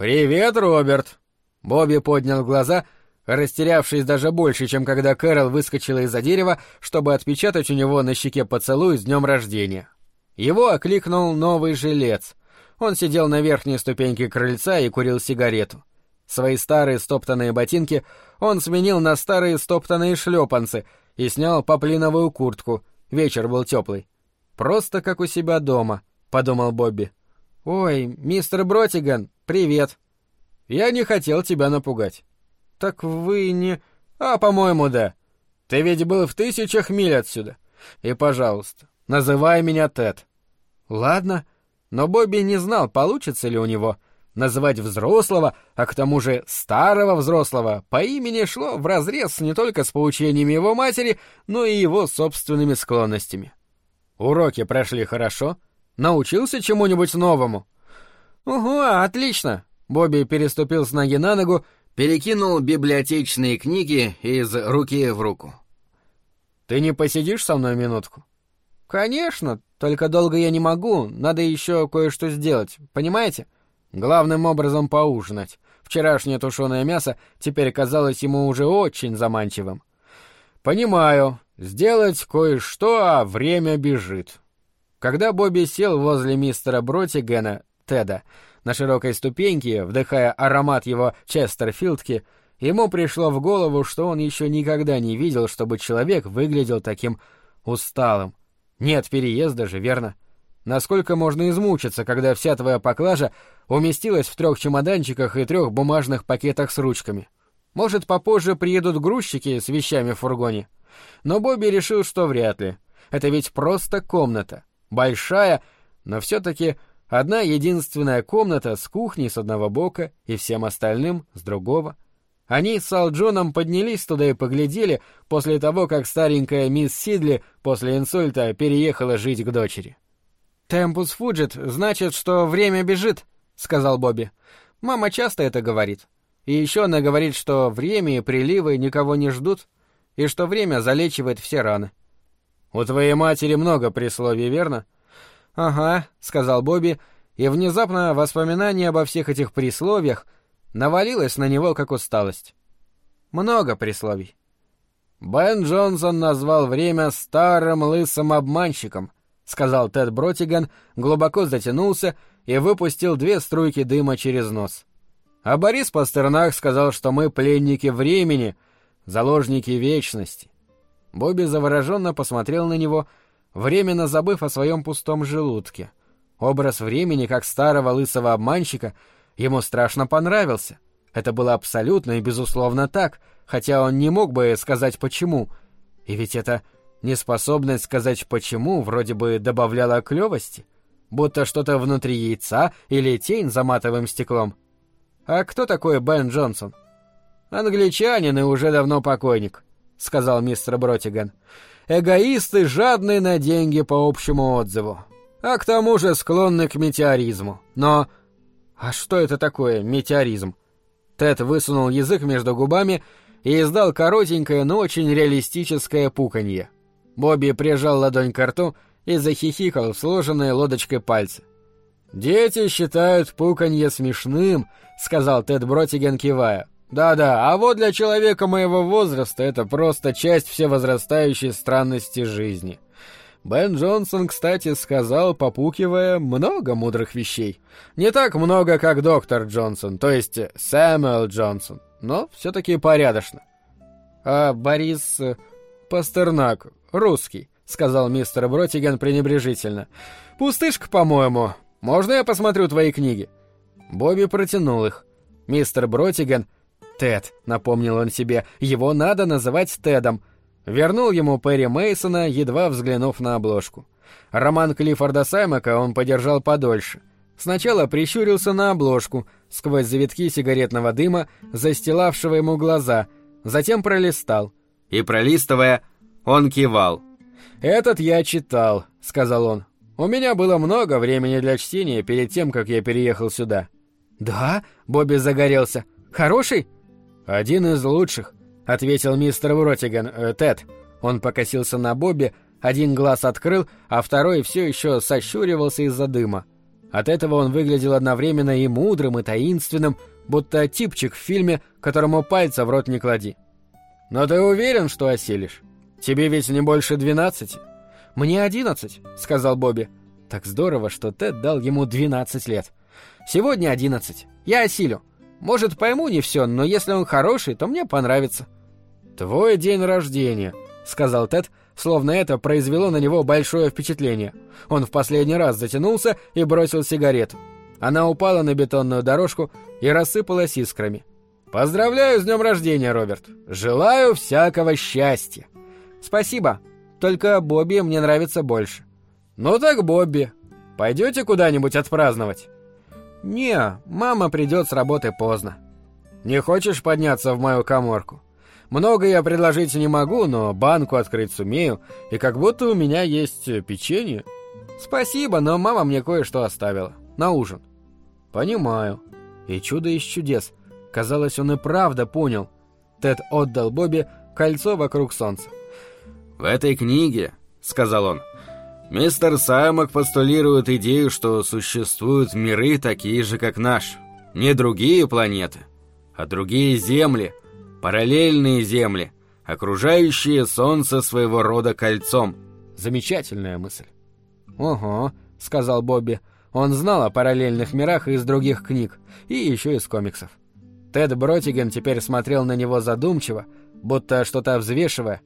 «Привет, Роберт!» Бобби поднял глаза, растерявшись даже больше, чем когда Кэрол выскочила из-за дерева, чтобы отпечатать у него на щеке поцелуй с днем рождения. Его окликнул новый жилец. Он сидел на верхней ступеньке крыльца и курил сигарету. Свои старые стоптанные ботинки он сменил на старые стоптанные шлепанцы и снял поплиновую куртку. Вечер был теплый. «Просто как у себя дома», — подумал Бобби. «Ой, мистер Бротиган, привет». «Я не хотел тебя напугать». «Так вы не...» «А, по-моему, да. Ты ведь был в 1000 миль отсюда. И, пожалуйста, называй меня Тед». «Ладно». Но Бобби не знал, получится ли у него. Называть взрослого, а к тому же старого взрослого, по имени шло вразрез не только с поучениями его матери, но и его собственными склонностями. «Уроки прошли хорошо? Научился чему-нибудь новому?» «Угу, отлично!» Бобби переступил с ноги на ногу, перекинул библиотечные книги из руки в руку. «Ты не посидишь со мной минутку?» «Конечно, только долго я не могу, надо еще кое-что сделать, понимаете? Главным образом поужинать. Вчерашнее тушеное мясо теперь казалось ему уже очень заманчивым». «Понимаю, сделать кое-что, а время бежит». Когда Бобби сел возле мистера Бротигана, Теда, на широкой ступеньке, вдыхая аромат его честерфилдки, ему пришло в голову, что он еще никогда не видел, чтобы человек выглядел таким усталым. Нет переезда же, верно? Насколько можно измучиться, когда вся твоя поклажа уместилась в 3 чемоданчиках и 3 бумажных пакетах с ручками? Может, попозже приедут грузчики с вещами в фургоне? Но Бобби решил, что вряд ли. Это ведь просто комната. Большая, но все-таки одна единственная комната с кухней с одного бока и всем остальным с другого. Они с Сал Джоном поднялись туда и поглядели после того, как старенькая мисс Сидли после инсульта переехала жить к дочери. «Темпус фуджит значит, что время бежит», — сказал Бобби. «Мама часто это говорит. И еще она говорит, что время и приливы никого не ждут, и что время залечивает все раны». «У твоей матери много присловий, верно?» «Ага», — сказал Бобби, и внезапно воспоминание обо всех этих присловиях навалилось на него, как усталость. «Много присловий». «Бен Джонсон назвал время старым лысым обманщиком», — сказал Тед Бротиган, глубоко затянулся и выпустил 2 струйки дыма через нос. «А Борис Пастернак сказал, что мы пленники времени, заложники вечности». Бобби завороженно посмотрел на него, временно забыв о своем пустом желудке. Образ времени, как старого лысого обманщика, ему страшно понравился. Это было абсолютно и безусловно так, хотя он не мог бы сказать почему. И ведь эта неспособность сказать почему вроде бы добавляла клёвости, будто что-то внутри яйца или тень за матовым стеклом. «А кто такой Бен Джонсон?» «Англичанин и уже давно покойник», — сказал мистер Бротиган. «Эгоист и жадный на деньги по общему отзыву. А к тому же склонный к метеоризму. Но...» «А что это такое, метеоризм?» Тед высунул язык между губами и издал коротенькое, но очень реалистическое пуканье. Бобби прижал ладонь к рту и захихикал в сложенные лодочкой пальцы. «Дети считают пуканье смешным», — сказал Тед Бротиган, кивая. «Да-да, а вот для человека моего возраста это просто часть всевозрастающей странности жизни». Бен Джонсон, кстати, сказал, попукивая, много мудрых вещей. Не так много, как доктор Джонсон, то есть Сэмюэл Джонсон, но все-таки порядочно. «А Борис Пастернак, русский», — сказал мистер Бротиган пренебрежительно. «Пустышка, по-моему. Можно я посмотрю твои книги?» Бобби протянул их. Мистер Бротиган... «Тед», — напомнил он себе, — «его надо называть Тедом». Вернул ему Перри Мейсона, едва взглянув на обложку. Роман Клиффорда Саймака он подержал подольше. Сначала прищурился на обложку, сквозь завитки сигаретного дыма, застилавшего ему глаза, затем пролистал. И, пролистывая, он кивал. «Этот я читал», — сказал он. «У меня было много времени для чтения перед тем, как я переехал сюда». «Да?» — Бобби загорелся. «Хороший?» «Один из лучших», — ответил мистер Бротиган. «Тед». Он покосился на Бобби, один глаз открыл, а второй все еще сощуривался из-за дыма. От этого он выглядел одновременно и мудрым, и таинственным, будто типчик в фильме, которому пальца в рот не клади. «Но ты уверен, что осилишь? Тебе ведь не больше 12?» «Мне 11», — сказал Бобби. Так здорово, что Тед дал ему 12 лет. «Сегодня 11. Я осилю. Может, пойму не все, но если он хороший, то мне понравится». «Твой день рождения», — сказал Тед, словно это произвело на него большое впечатление. Он в последний раз затянулся и бросил сигарету. Она упала на бетонную дорожку и рассыпалась искрами. «Поздравляю с днем рождения, Роберт. Желаю всякого счастья». «Спасибо. Только Бобби мне нравится больше». «Ну так Бобби. Пойдете куда-нибудь отпраздновать?» «Не, мама придет с работы поздно». «Не хочешь подняться в мою каморку? Много я предложить не могу, но банку открыть сумею, и как будто у меня есть печенье». «Спасибо, но мама мне кое-что оставила. На ужин». «Понимаю». И чудо из чудес. Казалось, он и правда понял. Тед отдал Бобби кольцо вокруг солнца. «В этой книге, — сказал он, — мистер Саймак постулирует идею, что существуют миры такие же, как наш. Не другие планеты, а другие земли, параллельные земли, окружающие Солнце своего рода кольцом». Замечательная мысль. «Ого», — сказал Бобби. Он знал о параллельных мирах из других книг, и еще из комиксов. Тед Бротиган теперь смотрел на него задумчиво, будто что-то взвешивая.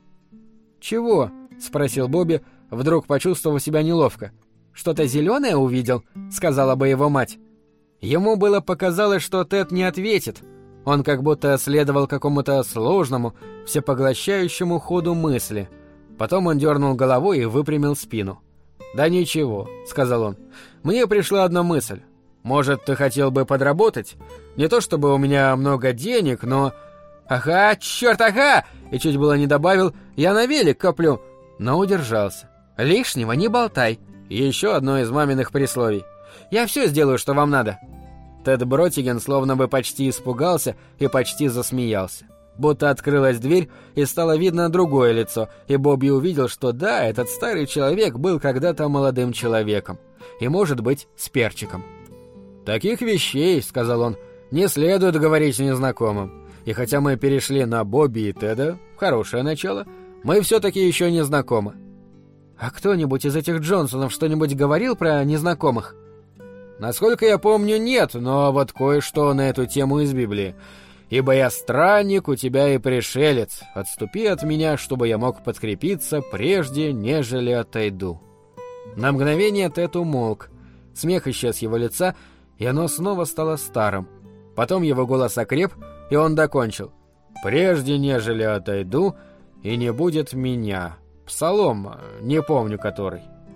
«Чего?» — спросил Бобби, вдруг почувствовав себя неловко. «Что-то зеленое увидел?» — сказала бы его мать. Ему было показалось, что Тед не ответит. Он как будто следовал какому-то сложному, всепоглощающему ходу мысли. Потом он дернул головой и выпрямил спину. «Да ничего», — сказал он. «Мне пришла одна мысль. Может, ты хотел бы подработать? Не то чтобы у меня много денег, но...» «Ага, черт, ага!» И чуть было не добавил: «Я на велик коплю», но удержался. «Лишнего не болтай». Еще одно из маминых присловий. «Я все сделаю, что вам надо». Тед Бротиган словно бы почти испугался и почти засмеялся. Будто открылась дверь, и стало видно другое лицо, и Бобби увидел, что да, этот старый человек был когда-то молодым человеком. И, может быть, с перчиком. «Таких вещей, — сказал он, — не следует говорить незнакомым. И хотя мы перешли на Бобби и Теда, хорошее начало, мы все-таки еще не знакомы». «А кто-нибудь из этих Джонсонов что-нибудь говорил про незнакомых?» «Насколько я помню, нет, но вот кое-что на эту тему из Библии. «Ибо я странник у тебя и пришелец. Отступи от меня, чтобы я мог подкрепиться, прежде, нежели отойду». На мгновение Тед умолк. Смех исчез с его лица, и оно снова стало старым. Потом его голос окреп, и он докончил: «Прежде, нежели отойду, и не будет меня». Псалом, не помню который.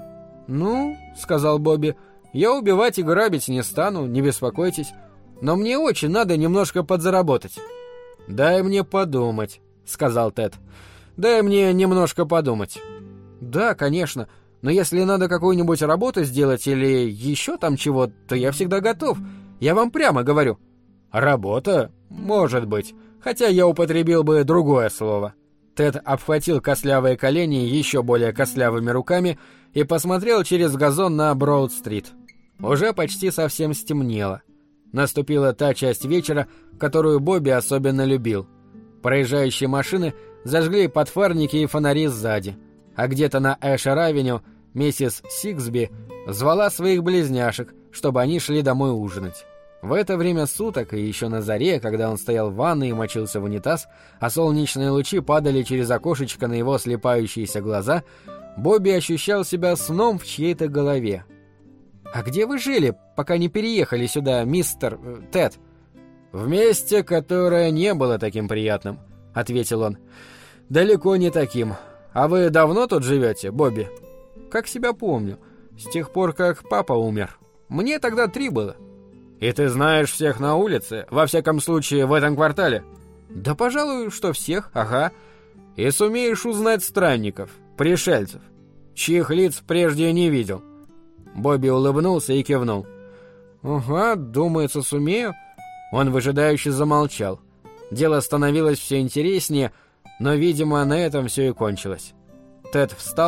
«Ну, — сказал Бобби, — я убивать и грабить не стану, не беспокойтесь. Но мне очень надо немножко подзаработать». «Дай мне подумать», — сказал Тед. «Дай мне немножко подумать». «Да, конечно, но если надо какую-нибудь работу сделать или еще там чего, то я всегда готов. Я вам прямо говорю». «Работа? Может быть, хотя я употребил бы другое слово». Тед обхватил костлявые колени еще более костлявыми руками и посмотрел через газон на Броуд-стрит. Уже почти совсем стемнело. Наступила та часть вечера, которую Бобби особенно любил. Проезжающие машины зажгли подфарники и фонари сзади, а где-то на Эшер-авеню миссис Сиксби звала своих близняшек, чтобы они шли домой ужинать. В это время суток и еще на заре, когда он стоял в ванной и мочился в унитаз, а солнечные лучи падали через окошечко на его слепающиеся глаза, Бобби ощущал себя сном в чьей-то голове. «А где вы жили, пока не переехали сюда, мистер... Тед?» «В месте, которое не было таким приятным», — ответил он. «Далеко не таким. А вы давно тут живете, Бобби?» «Как себя помню. С тех пор, как папа умер. Мне тогда 3 было». «И ты знаешь всех на улице? Во всяком случае, в этом квартале?» «Да, пожалуй, что всех, ага». «И сумеешь узнать странников, пришельцев, чьих лиц прежде не видел?» Бобби улыбнулся и кивнул. «Ага, думается, сумею». Он выжидающе замолчал. Дело становилось все интереснее, но, видимо, на этом все и кончилось. Тед встал,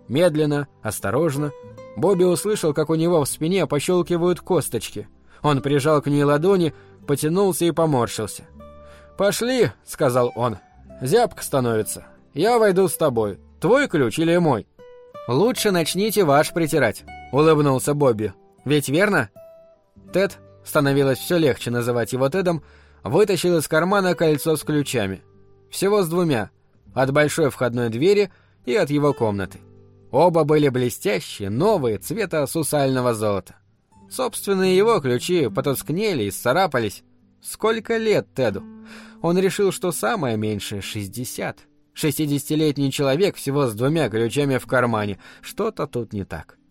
Медленно, осторожно, Бобби услышал, как у него в спине пощелкивают косточки. Он прижал к ней ладони, потянулся и поморщился. «Пошли», — сказал он. «Зябко становится. Я войду с тобой. Твой ключ или мой?» «Лучше начните ваш притирать», — улыбнулся Бобби. «Ведь верно?» Тед, становилось все легче называть его Тедом, вытащил из кармана кольцо с ключами. Всего с 2, от большой входной двери и от его комнаты. Оба были блестящие, новые, цвета сусального золота. Собственные его ключи потускнели и исцарапались. Сколько лет Теду? Он решил, что самое меньшее — 60. 60-летний человек всего с 2 ключами в кармане. Что-то тут не так.